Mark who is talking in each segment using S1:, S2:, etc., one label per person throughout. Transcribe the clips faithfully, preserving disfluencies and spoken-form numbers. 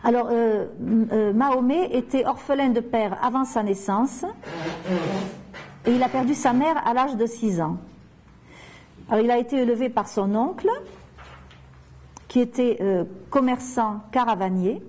S1: Alors, euh, euh, Mahomet était orphelin de père avant sa naissance et il a perdu sa mère à l'âge de six ans. Alors, il a été élevé par son oncle qui était euh, commerçant caravanier.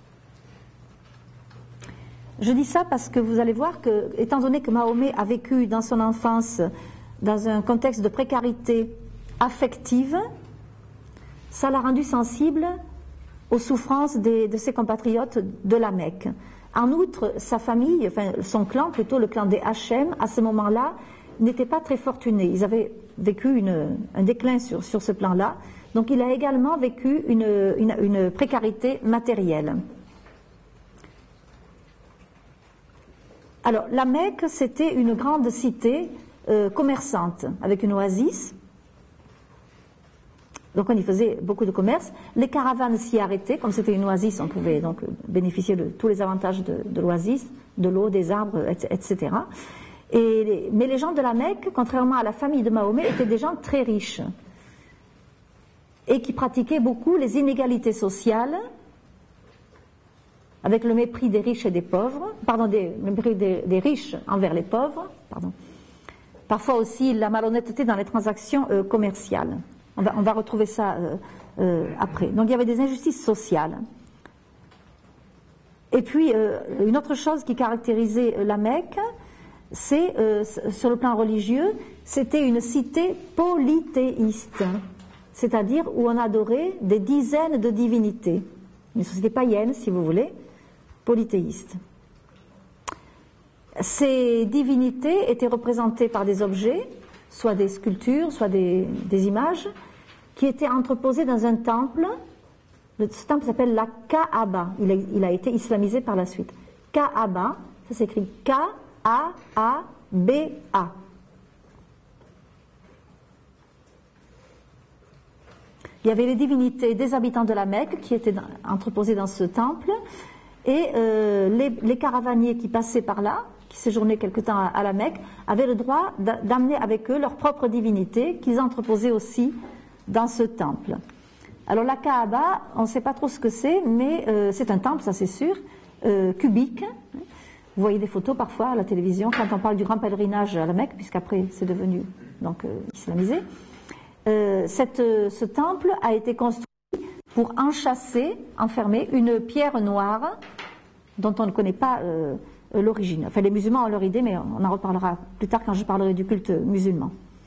S1: Je dis ça parce que vous allez voir que, étant donné que Mahomet a vécu dans son enfance dans un contexte de précarité affective, ça l'a rendu sensible aux souffrances des, de ses compatriotes de la Mecque. En outre, sa famille, enfin son clan, plutôt le clan des Hachem, à ce moment-là, n'était pas très fortuné. Ils avaient vécu une, un déclin sur, sur ce plan-là. Donc il a également vécu une, une, une précarité matérielle. Alors, la Mecque, c'était une grande cité euh, commerçante, avec une oasis. Donc on y faisait beaucoup de commerce. Les caravanes s'y arrêtaient, comme c'était une oasis, on pouvait donc bénéficier de tous les avantages de, de l'oasis, de l'eau, des arbres, et cetera. Et les, mais les gens de la Mecque, contrairement à la famille de Mahomet, étaient des gens très riches et qui pratiquaient beaucoup les inégalités sociales, avec le mépris des riches et des pauvres, pardon, des, le mépris des, des riches envers les pauvres, pardon. Parfois aussi la malhonnêteté dans les transactions euh, commerciales. On va, on va retrouver ça euh, euh, après. Donc il y avait des injustices sociales. Et puis euh, une autre chose qui caractérisait la Mecque, c'est euh, sur le plan religieux, c'était une cité polythéiste, c'est-à-dire où on adorait des dizaines de divinités. Une société païenne, si vous voulez, polythéiste. Ces divinités étaient représentées par des objets, soit des sculptures, soit des, des images, qui étaient entreposées dans un temple. Ce temple s'appelle la Kaaba. Il a, il a été islamisé par la suite. Kaaba, ça s'écrit K A A B A. Il y avait les divinités des habitants de la Mecque qui étaient dans, entreposées dans ce temple, et euh, les, les caravaniers qui passaient par là, qui séjournaient quelque temps à, à la Mecque, avaient le droit d'amener avec eux leurs propres divinités qu'ils entreposaient aussi dans ce temple. Alors la Kaaba, on ne sait pas trop ce que c'est, mais euh, c'est un temple, ça c'est sûr, euh, cubique. Vous voyez des photos parfois à la télévision quand on parle du grand pèlerinage à la Mecque, puisqu'après c'est devenu donc euh, islamisé. Euh, cette, ce temple a été construit pour enchâsser, enfermer une pierre noire dont on ne connaît pas euh, l'origine. Enfin, les musulmans ont leur idée, mais on en reparlera plus tard quand je parlerai du culte musulman.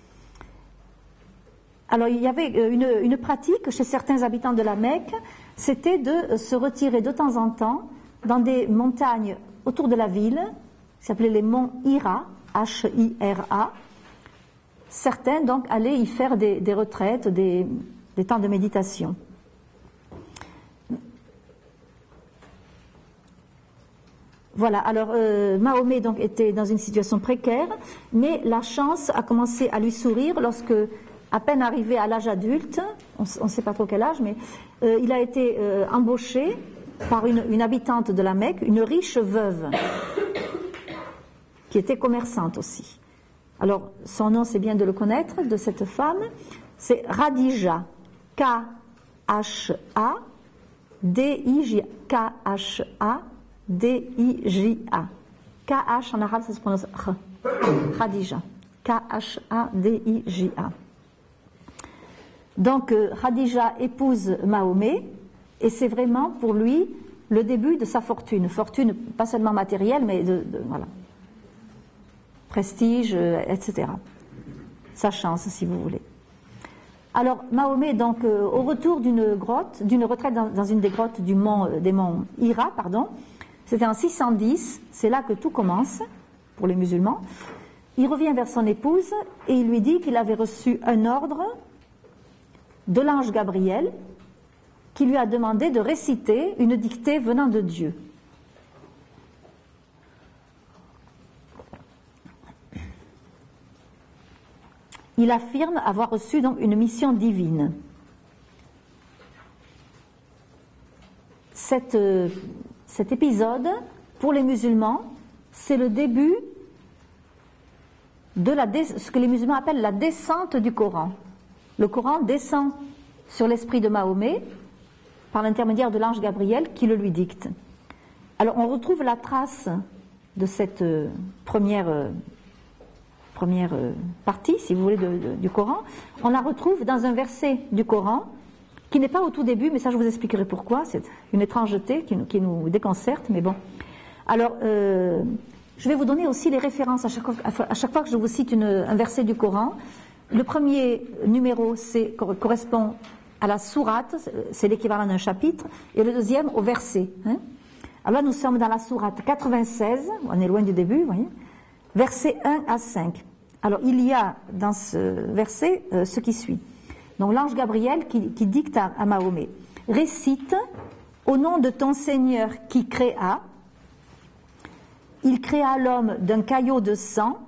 S1: Alors, il y avait une, une pratique chez certains habitants de la Mecque, c'était de se retirer de temps en temps dans des montagnes autour de la ville, qui s'appelaient les monts Hira, H I R A. Certains, donc, allaient y faire des, des retraites, des, des temps de méditation. Voilà, alors euh, Mahomet donc était dans une situation précaire, mais la chance a commencé à lui sourire lorsque, à peine arrivé à l'âge adulte, on ne sait pas trop quel âge, mais euh, il a été euh, embauché par une, une habitante de la Mecque, une riche veuve, qui était commerçante aussi. Alors, son nom, c'est bien de le connaître, de cette femme, c'est Khadija, K H A D I J A, K H A D I J A. K H en arabe, ça se prononce Kh. Khadija. K H A D I J A. Donc, euh, Khadija épouse Mahomet, et c'est vraiment pour lui le début de sa fortune. Fortune pas seulement matérielle, mais de, de voilà, prestige, euh, et cetera. Sa chance, si vous voulez. Alors, Mahomet, donc, euh, au retour d'une grotte, d'une retraite dans, dans une des grottes du mont, euh, des monts Hira, pardon, c'était en six cent dix, c'est là que tout commence, pour les musulmans. Il revient vers son épouse et il lui dit qu'il avait reçu un ordre de l'ange Gabriel qui lui a demandé de réciter une dictée venant de Dieu. Il affirme avoir reçu donc une mission divine. Cette, euh, cet épisode, pour les musulmans, c'est le début de la, ce que les musulmans appellent la descente du Coran. Le Coran descend sur l'esprit de Mahomet par l'intermédiaire de l'ange Gabriel qui le lui dicte. Alors on retrouve la trace de cette euh, première, euh, première euh, partie, si vous voulez, de, de, du Coran. On la retrouve dans un verset du Coran qui n'est pas au tout début, mais ça je vous expliquerai pourquoi. C'est une étrangeté qui nous, qui nous déconcerte, mais bon. Alors, euh, je vais vous donner aussi les références à chaque fois, à chaque fois que je vous cite une, un verset du Coran. Le premier numéro c'est, correspond à la sourate, c'est l'équivalent d'un chapitre, et le deuxième au verset. Hein. Alors là, nous sommes dans la sourate quatre-vingt-seize, on est loin du début, vous voyez, versets un à cinq. Alors, il y a dans ce verset euh, ce qui suit. Donc, l'ange Gabriel qui, qui dicte à, à Mahomet, récite au nom de ton Seigneur qui créa, il créa l'homme d'un caillot de sang.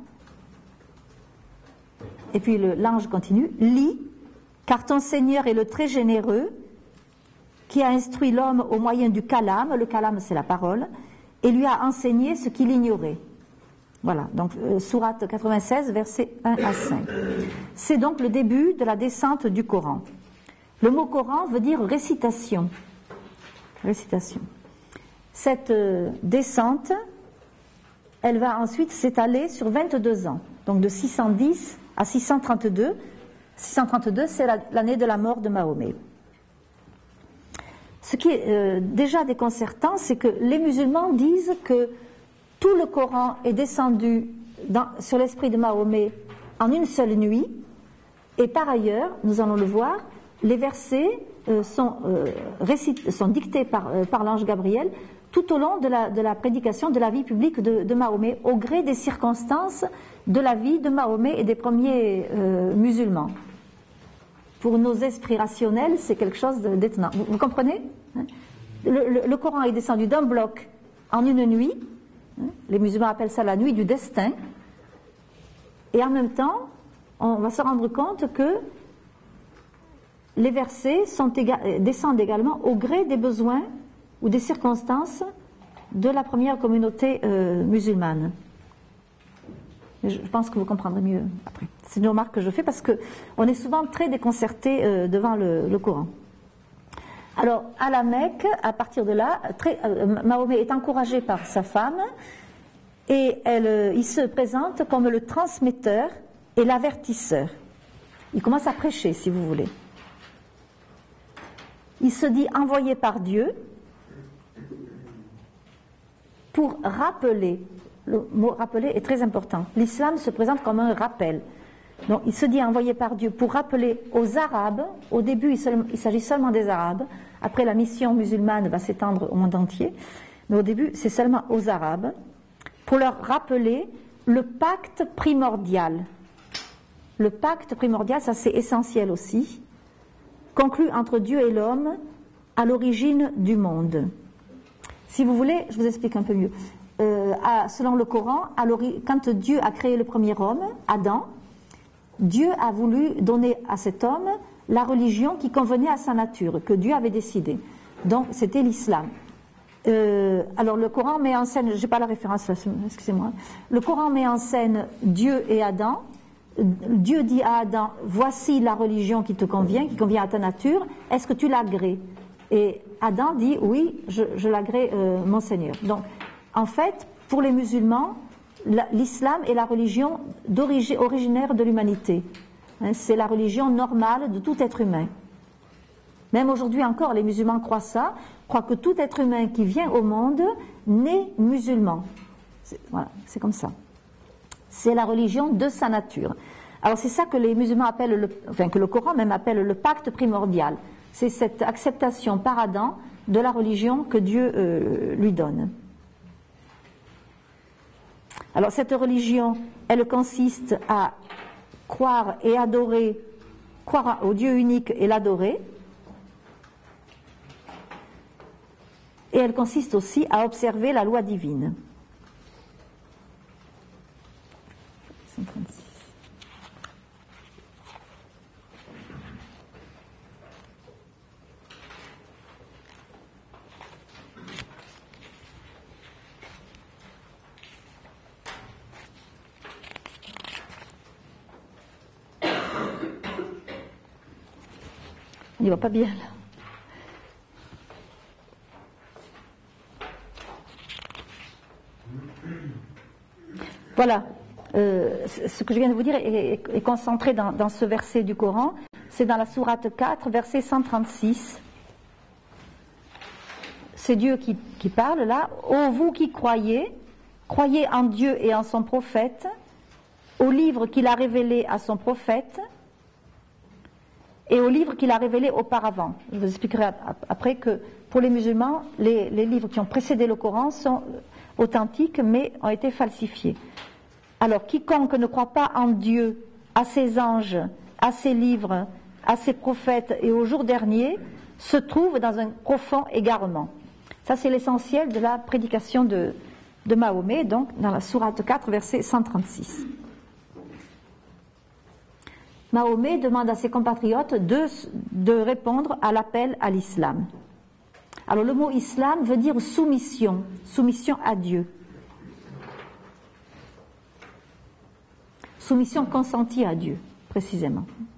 S1: Et puis le, l'ange continue, lis, car ton Seigneur est le très généreux, qui a instruit l'homme au moyen du calame, le calame c'est la parole, et lui a enseigné ce qu'il ignorait. Voilà, donc euh, sourate quatre-vingt-seize, versets un à cinq. C'est donc le début de la descente du Coran. Le mot Coran veut dire récitation. Récitation. Cette euh, descente, elle va ensuite s'étaler sur vingt-deux ans, donc de six cent dix à six cent trente-deux. six cent trente-deux, c'est la, l'année de la mort de Mahomet. Ce qui est euh, déjà déconcertant, c'est que les musulmans disent que tout le Coran est descendu dans, sur l'esprit de Mahomet en une seule nuit, et par ailleurs, nous allons le voir, les versets euh, sont, euh, récit- sont dictés par, euh, par l'ange Gabriel tout au long de la, de la prédication de la vie publique de, de Mahomet, au gré des circonstances de la vie de Mahomet et des premiers euh, musulmans. Pour nos esprits rationnels, c'est quelque chose d'étonnant. Vous, vous comprenez ? le, le, le Coran est descendu d'un bloc en une nuit. Les musulmans appellent ça la nuit du destin. Et en même temps, on va se rendre compte que les versets sont éga- descendent également au gré des besoins ou des circonstances de la première communauté euh, musulmane. Je pense que vous comprendrez mieux après. C'est une remarque que je fais parce que on est souvent très déconcerté euh, devant le, le Coran. Alors, à la Mecque, à partir de là, très, euh, Mahomet est encouragé par sa femme et elle, euh, il se présente comme le transmetteur et l'avertisseur. Il commence à prêcher, si vous voulez. Il se dit envoyé par Dieu pour rappeler. Le mot rappeler est très important. L'islam se présente comme un rappel. Donc, il se dit envoyé par Dieu pour rappeler aux Arabes. Au début, il, seul, il s'agit seulement des Arabes. Après, la mission musulmane va s'étendre au monde entier. Mais au début, c'est seulement aux Arabes. Pour leur rappeler le pacte primordial. Le pacte primordial, ça c'est essentiel aussi. Conclu entre Dieu et l'homme à l'origine du monde. Si vous voulez, je vous explique un peu mieux. Euh, à, selon le Coran, à quand Dieu a créé le premier homme, Adam, Dieu a voulu donner à cet homme la religion qui convenait à sa nature, que Dieu avait décidé. Donc c'était l'islam. Euh, alors le Coran met en scène, j'ai pas la référence là, excusez-moi. Le Coran met en scène Dieu et Adam. Dieu dit à Adam, voici la religion qui te convient, qui convient à ta nature, est-ce que tu l'agrées ? Et Adam dit, oui, je, je l'agrée, euh, mon Seigneur. Donc, en fait, pour les musulmans, la, l'islam est la religion d'origine, originaire de l'humanité. Hein, c'est la religion normale de tout être humain. Même aujourd'hui encore, les musulmans croient ça, croient que tout être humain qui vient au monde naît musulman. C'est, voilà, c'est comme ça. C'est la religion de sa nature. Alors c'est ça que les musulmans appellent, le, enfin que le Coran même appelle le pacte primordial. C'est cette acceptation par Adam de la religion que Dieu euh, lui donne. Alors cette religion, elle consiste à croire et adorer, croire au Dieu unique et l'adorer. Et elle consiste aussi à observer la loi divine. On n'y va pas bien là. Voilà, euh, ce que je viens de vous dire est, est concentré dans, dans ce verset du Coran. C'est dans la sourate quatre, verset cent trente-six. C'est Dieu qui, qui parle là. Ô vous qui croyez, croyez en Dieu et en son prophète, au livre qu'il a révélé à son prophète et au livre qu'il a révélé auparavant. Je vous expliquerai après que pour les musulmans, les, les livres qui ont précédé le Coran sont authentiques mais ont été falsifiés. Alors, quiconque ne croit pas en Dieu, à ses anges, à ses livres, à ses prophètes et au jour dernier, se trouve dans un profond égarement. Ça, c'est l'essentiel de la prédication de, de Mahomet, donc dans la sourate quatre, verset cent trente-six. Mahomet demande à ses compatriotes de, de répondre à l'appel à l'islam. Alors, le mot islam veut dire soumission, soumission à Dieu. Soumission consentie à Dieu, précisément.